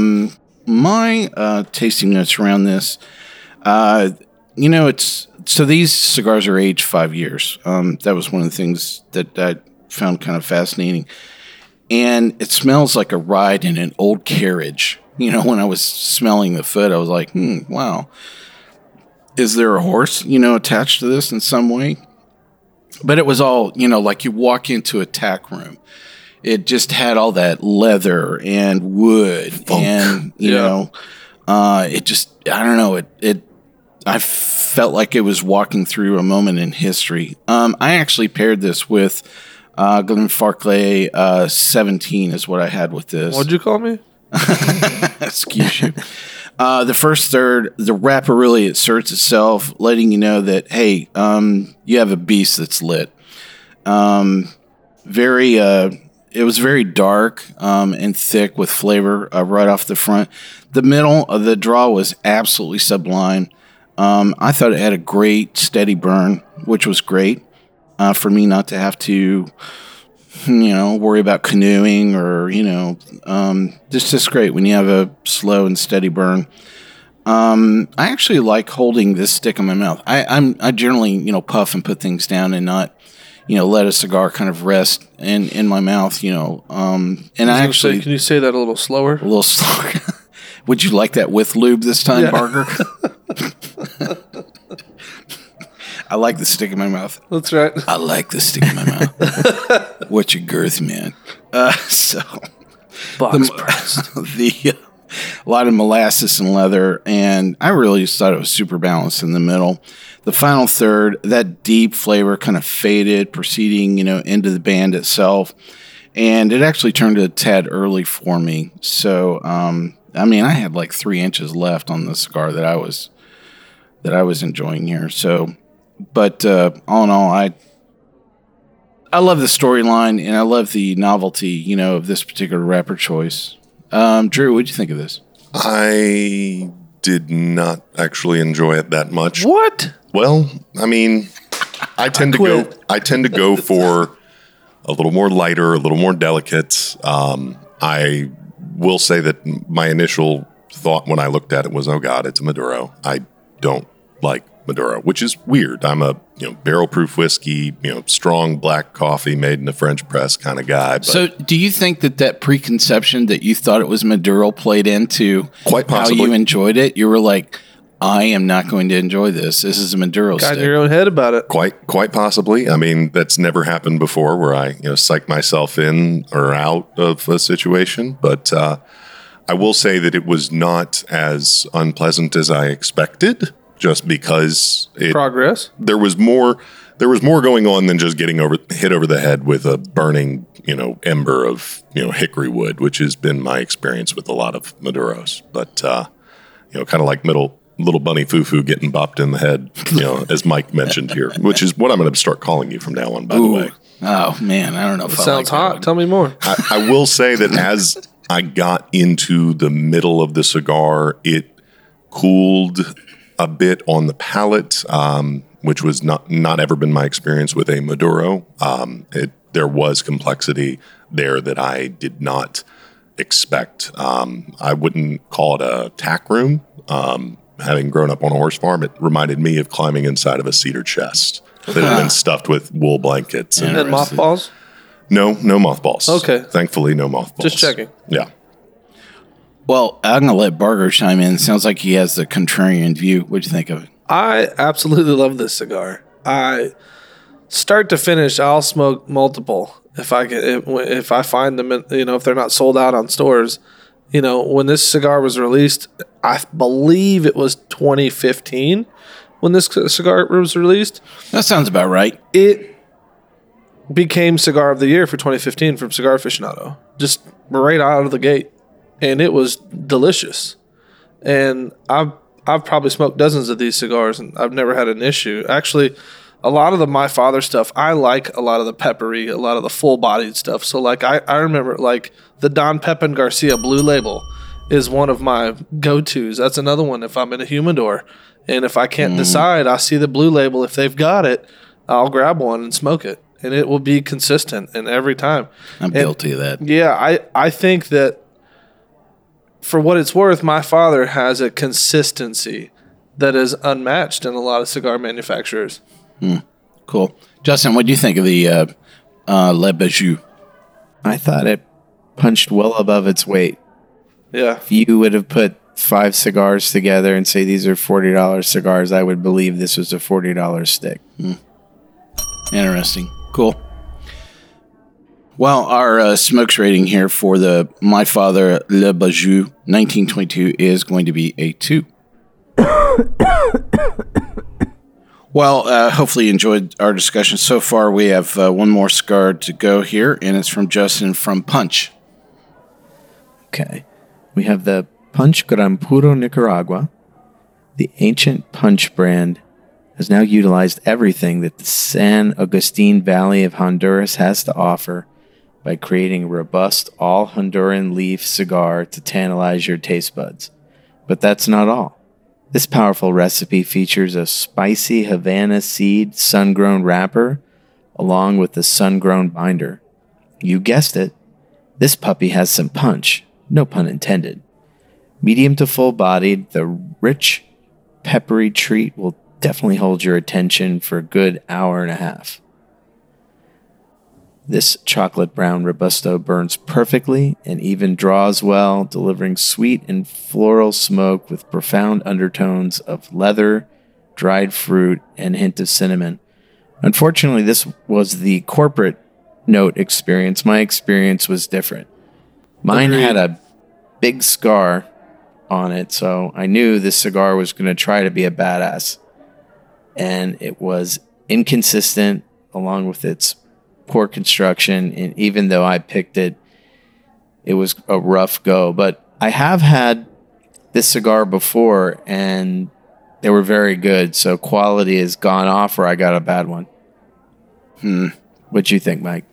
Speaker 2: My tasting notes around this, so these cigars are aged 5 years. That was one of the things that I found kind of fascinating. And it smells like a ride in an old carriage. When I was smelling the foot, I was like, wow. Is there a horse, attached to this in some way? But it was all, like you walk into a tack room. It just had all that leather and wood. Funk. And, it just, I don't know, I felt like it was walking through a moment in history. I actually paired this with Glenfarclay 17 is what I had with this.
Speaker 4: What'd you call me?
Speaker 2: Excuse you. The first third, the wrapper really asserts itself, letting you know that, hey, you have a beast that's lit. It was very dark and thick with flavor right off the front. The middle of the draw was absolutely sublime. I thought it had a great steady burn, which was great for me not to have to worry about canoeing or, just great when you have a slow and steady burn. I actually like holding this stick in my mouth. I generally, puff and put things down and not, let a cigar kind of rest in my mouth, and I actually...
Speaker 4: Can you say that a little slower?
Speaker 2: A little slower. Would you like that with lube this time, Barker? I like the stick in my mouth.
Speaker 4: That's right.
Speaker 2: I like the stick in my mouth. What's your girth, man?
Speaker 4: Box pressed.
Speaker 2: A lot of molasses and leather, and I really just thought it was super balanced in the middle. The final third, that deep flavor kind of faded, proceeding, into the band itself, and it actually turned a tad early for me. So, I had like 3 inches left on the cigar that I was enjoying here. So. But all in all, I love the storyline and I love the novelty, of this particular wrapper choice. Drew, what did you think of this?
Speaker 5: I did not actually enjoy it that much.
Speaker 4: What?
Speaker 5: Well, I tend to go for a little more lighter, a little more delicate. I will say that my initial thought when I looked at it was, oh God, it's a Maduro. I don't like Maduro, which is weird. I'm a barrel-proof whiskey, strong black coffee made in the French press kind of guy. But
Speaker 2: so do you think that preconception that you thought it was Maduro played into
Speaker 5: quite possibly
Speaker 2: how you enjoyed it? You were like, I am not going to enjoy this. This is a Maduro
Speaker 4: Got
Speaker 2: stick.
Speaker 4: in your own head about it.
Speaker 5: Quite possibly. That's never happened before where I psych myself in or out of a situation. But I will say that it was not as unpleasant as I expected. Just because
Speaker 4: progress.
Speaker 5: There was more There was more going on than just getting hit over the head with a burning, ember of, hickory wood, which has been my experience with a lot of Maduros. But, kind of like little bunny foo-foo getting bopped in the head, as Mike mentioned here, which is what I'm going to start calling you from now on, by the way.
Speaker 2: Oh, man. I don't know if I
Speaker 4: Sounds
Speaker 2: like
Speaker 4: hot.
Speaker 2: that one.
Speaker 4: Tell me more.
Speaker 5: I will say that as I got into the middle of the cigar, it cooled a bit on the palate, which was not ever been my experience with a Maduro. There was complexity there that I did not expect. I wouldn't call it a tack room. Having grown up on a horse farm, it reminded me of climbing inside of a cedar chest that had been stuffed with wool blankets.
Speaker 4: And mothballs?
Speaker 5: No mothballs.
Speaker 4: Okay.
Speaker 5: Thankfully, no mothballs.
Speaker 4: Just checking.
Speaker 5: Yeah.
Speaker 2: Well, I'm going to let Barger chime in. Sounds like he has the contrarian view. What'd you think of it?
Speaker 4: I absolutely love this cigar. I start to finish, I'll smoke multiple if I find them. If they're not sold out on stores. When this cigar was released, I believe it was 2015 when this cigar was released.
Speaker 2: That sounds about right.
Speaker 4: It became Cigar of the Year for 2015 from Cigar Aficionado, just right out of the gate, and it was delicious. And I've probably smoked dozens of these cigars, and I've never had an issue. Actually, a lot of the My Father stuff, I like a lot of the peppery, a lot of the full-bodied stuff. So, I remember, the Don Pepin Garcia Blue Label is one of my go-tos. That's another one if I'm in a humidor. And if I can't decide, I see the Blue Label. If they've got it, I'll grab one and smoke it. And it will be consistent and every time.
Speaker 2: I'm guilty of that.
Speaker 4: Yeah, I think that for what it's worth, My Father has a consistency that is unmatched in a lot of cigar manufacturers.
Speaker 2: Cool. Justin, what do you think of the Le Bijou?
Speaker 3: I thought it punched well above its weight.
Speaker 4: Yeah.
Speaker 3: If you would have put 5 cigars together and say these are $40 cigars, I would believe this was a $40 stick.
Speaker 2: Interesting. Cool. Well, our smokes rating here for the My Father Le Bijou 1922 is going to be a 2. Well, hopefully you enjoyed our discussion so far. We have one more cigar to go here, and it's from Justin from Punch.
Speaker 3: Okay. We have the Punch Gran Puro Nicaragua. The ancient Punch brand has now utilized everything that the San Agustin Valley of Honduras has to offer by creating a robust all-Honduran leaf cigar to tantalize your taste buds. But that's not all. This powerful recipe features a spicy Havana seed sun-grown wrapper along with the sun-grown binder. You guessed it. This puppy has some punch, no pun intended. Medium to full-bodied, the rich, peppery treat will definitely hold your attention for a good hour and a half. This chocolate brown Robusto burns perfectly and even draws well, delivering sweet and floral smoke with profound undertones of leather, dried fruit, and a hint of cinnamon. Unfortunately, this was the corporate note experience. My experience was different. Mine had a big scar on it, so I knew this cigar was going to try to be a badass. And it was inconsistent along with its poor construction, and even though I picked it, it was a rough go. But I have had this cigar before, and they were very good, so quality has gone off or I got a bad one. What'd you think, Mike?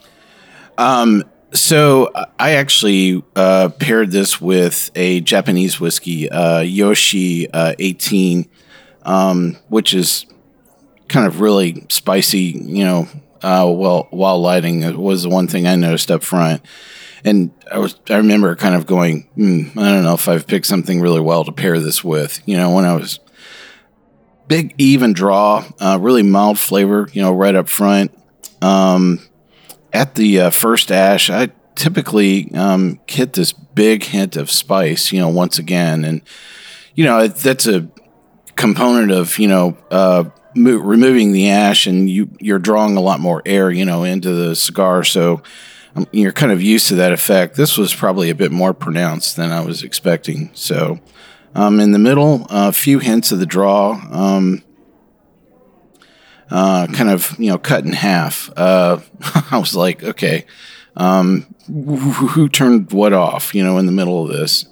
Speaker 2: So I actually paired this with a Japanese whiskey, Yoshi 18, which is kind of really spicy, while lighting. It was the one thing I noticed up front. And I remember kind of going, I don't know if I've picked something really well to pair this with. When I was big, even draw, really mild flavor, right up front. At the first ash, I typically hit this big hint of spice, once again. And, that's a component of, removing the ash, and you're drawing a lot more air, into the cigar. So you're kind of used to that effect. This was probably a bit more pronounced than I was expecting. So in the middle, a few hints of the draw. kind of, cut in half. I was like, okay, who turned what off, in the middle of this?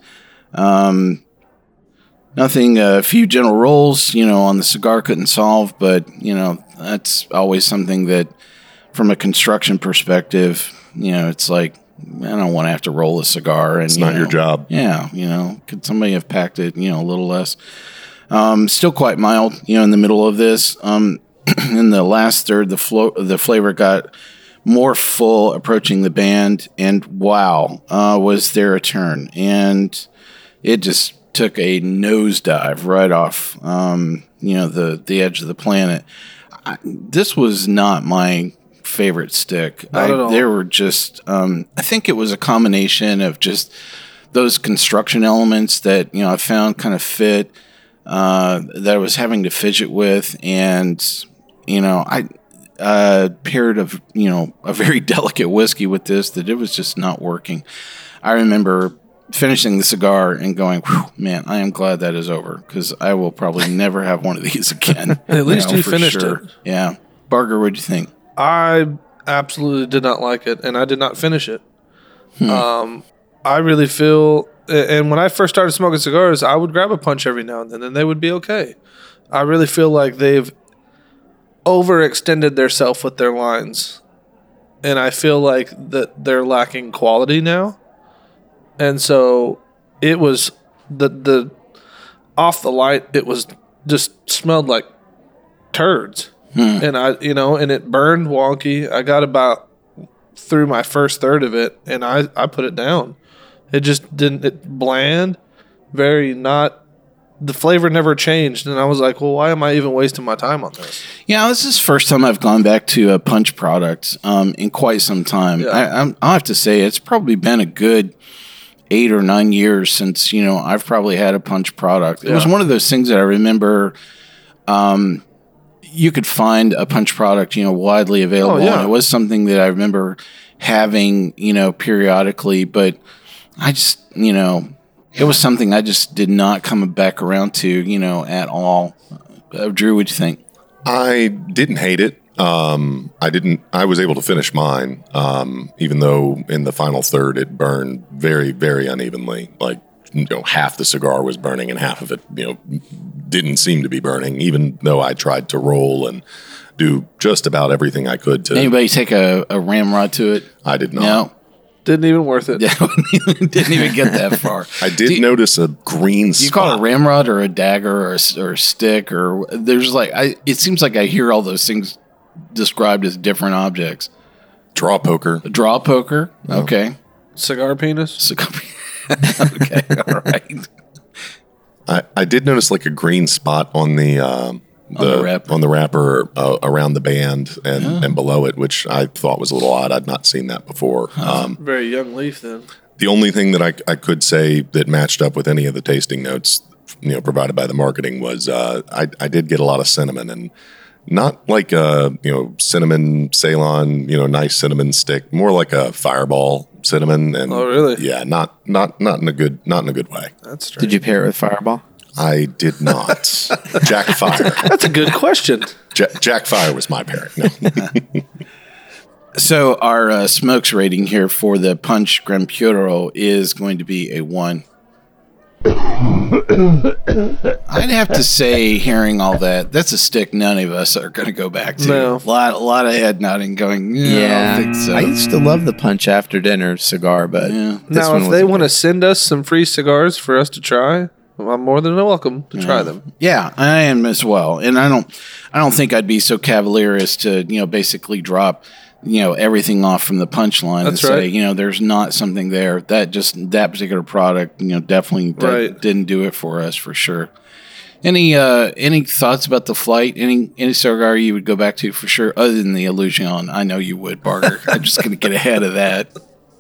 Speaker 2: Nothing, a few general roles, on the cigar couldn't solve, but, that's always something that from a construction perspective, it's like, I don't want to have to roll a cigar. And,
Speaker 5: It's not your job.
Speaker 2: Yeah. Could somebody have packed it, a little less? Still quite mild, in the middle of this. In the last third, the flavor got more full approaching the band, and wow, was there a turn. And it just took a nosedive right off, the edge of the planet. This was not my favorite stick.
Speaker 4: Not at all.
Speaker 2: There were just, I think it was a combination of just those construction elements that, I found kind of fit, that I was having to fidget with. And, I paired a very delicate whiskey with this, that it was just not working. I remember finishing the cigar and going, "Whew, man, I am glad that is over, because I will probably never have one of these again."
Speaker 4: At least you
Speaker 2: for
Speaker 4: finished
Speaker 2: sure.
Speaker 4: it.
Speaker 2: Yeah. Barger, what'd you think?
Speaker 4: I absolutely did not like it, and I did not finish it. I really feel, and when I first started smoking cigars, I would grab a punch every now and then, and they would be okay. I really feel like they've overextended themselves with their lines, and I feel like that they're lacking quality now. And so it was the off the light, it was just smelled like turds. And and it burned wonky. I got about through my first third of it, and I put it down. It just didn't, it bland, very not, the flavor never changed. And I was like, well, why am I even wasting my time on this?
Speaker 2: Yeah, this is the first time I've gone back to a punch product in quite some time.
Speaker 4: Yeah.
Speaker 2: I'll have to say it's probably been a good 8 or 9 years since, I've probably had a punch product. It was one of those things that I remember you could find a punch product, widely available.
Speaker 4: Oh, yeah.
Speaker 2: And it was something that I remember having, periodically, but I just, it was something I just did not come back around to, at all. Drew, what'd you think?
Speaker 5: I didn't hate it. I was able to finish mine, even though in the final third it burned very, very unevenly. Like, half the cigar was burning and half of it, didn't seem to be burning, even though I tried to roll and do just about everything I could to.
Speaker 2: Anybody take a ramrod to it?
Speaker 5: I did not.
Speaker 2: No.
Speaker 4: Didn't even worth it.
Speaker 2: Didn't even get that far.
Speaker 5: I did notice a green spot.
Speaker 2: You call it a ramrod or a dagger or a stick, or there's it seems like I hear all those things described as different objects.
Speaker 5: Draw poker.
Speaker 2: A draw poker.
Speaker 5: Oh.
Speaker 2: Okay.
Speaker 4: Cigar penis.
Speaker 2: Okay. All right.
Speaker 5: I did notice like a green spot on the wrapper around the band and below it, which I thought was a little odd. I'd not seen that before.
Speaker 4: Very young leaf then.
Speaker 5: The only thing that I could say that matched up with any of the tasting notes, provided by the marketing was I did get a lot of cinnamon, and not like a cinnamon Ceylon, nice cinnamon stick, more like a Fireball cinnamon. And
Speaker 4: oh, really?
Speaker 5: Yeah, not in a good way.
Speaker 4: That's strange.
Speaker 3: Did you pair it with Fireball?
Speaker 5: I did not. Jack Fire.
Speaker 4: That's a good question.
Speaker 5: Jack Fire was my pairing. No.
Speaker 2: So our smokes rating here for the Punch Gran Puro is going to be a 1. I'd have to say, hearing all that's a stick none of us are going to go back to.
Speaker 4: No.
Speaker 2: A lot of head nodding going, yeah, I don't think so.
Speaker 3: I used to love the punch after dinner cigar, but this
Speaker 4: Now,
Speaker 3: one
Speaker 4: if
Speaker 3: was
Speaker 4: they
Speaker 3: a
Speaker 4: want to send us some free cigars for us to try, I'm more than welcome to try them.
Speaker 2: Yeah, I am as well. And I don't think I'd be so cavalier as to, basically drop, everything off from the punchline and
Speaker 4: That's
Speaker 2: say,
Speaker 4: right.
Speaker 2: there's not something there. That particular product, definitely
Speaker 4: Right.
Speaker 2: didn't do it for us for sure. Any thoughts about the flight? Any cigar you would go back to for sure, other than the Illusion? I know you would, Barger. I'm just going to get ahead of that.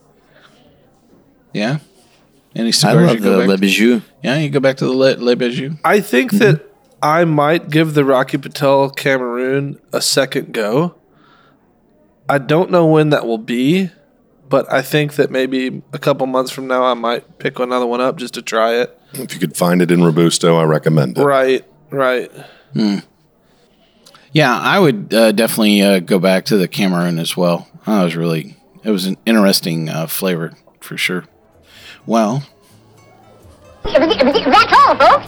Speaker 2: Yeah? Any
Speaker 3: I
Speaker 2: cigars
Speaker 3: love
Speaker 2: you go
Speaker 3: the
Speaker 2: back
Speaker 3: Le Bijou.
Speaker 2: Yeah, you go back to the Le Bijou?
Speaker 4: I think that I might give the Rocky Patel Cameroon a second go. I don't know when that will be, but I think that maybe a couple months from now I might pick another one up just to try it.
Speaker 5: If you could find it in Robusto, I recommend it.
Speaker 4: Right.
Speaker 2: Yeah, I would definitely go back to the Cameroon as well. It was an interesting flavor for sure. Well,
Speaker 9: that's all, folks.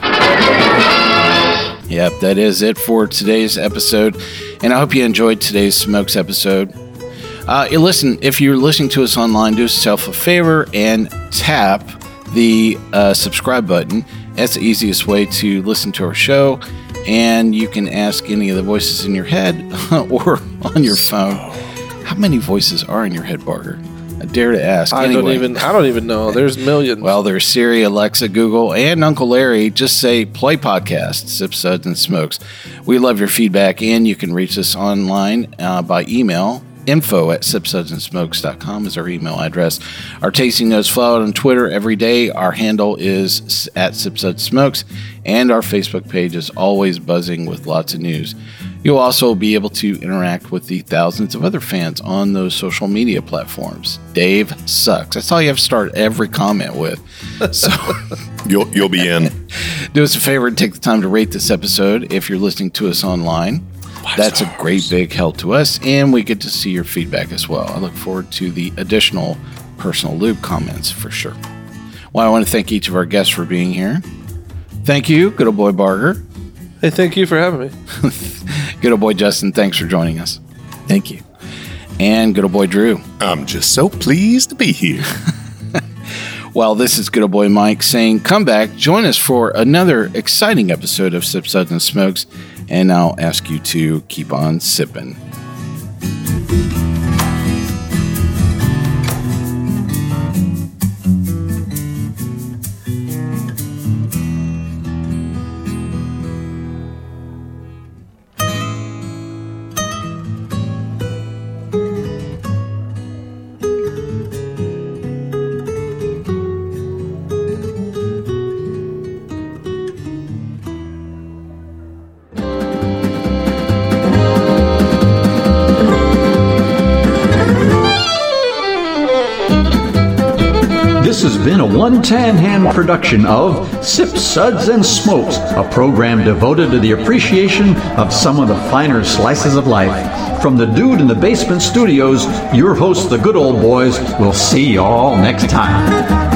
Speaker 2: Yep, that is it for today's episode. And I hope you enjoyed today's Smokes episode. Listen, if you're listening to us online, do yourself a favor and tap the subscribe button. That's the easiest way to listen to our show. And you can ask any of the voices in your head or on your phone. How many voices are in your head, Barger? I dare to ask.
Speaker 4: I don't even know. There's millions.
Speaker 2: Well, there's Siri, Alexa, Google, and Uncle Larry. Just say play podcast, Sips, Suds, and Smokes. We love your feedback, and you can reach us online by email. info@sipsudsandsmokes.com is our email address. Our tasting notes flow out on Twitter every day. Our handle is @sipsudssmokes, and our Facebook page is always buzzing with lots of news. You'll also be able to interact with the thousands of other fans on those social media platforms. Dave sucks. That's all you have to start every comment with. So
Speaker 5: you'll be in.
Speaker 2: Do us a favor and take the time to rate this episode if you're listening to us online. That's a great big help to us, and we get to see your feedback as well. I look forward to the additional personal lube comments for sure. Well, I want to thank each of our guests for being here. Thank you, good old boy Barger.
Speaker 4: Hey, thank you for having me.
Speaker 2: Good old boy Justin, thanks for joining us.
Speaker 3: Thank you.
Speaker 2: And good old boy Drew.
Speaker 5: I'm just so pleased to be here.
Speaker 2: Well, this is good old boy Mike saying, come back, join us for another exciting episode of Sips, Suds, and Smokes, and I'll ask you to keep on sipping.
Speaker 1: This has been a One Tan Hand production of Sips, Suds, and Smokes, a program devoted to the appreciation of some of the finer slices of life. From the Dude in the Basement Studios, your hosts, the Good Old Boys, will see you all next time.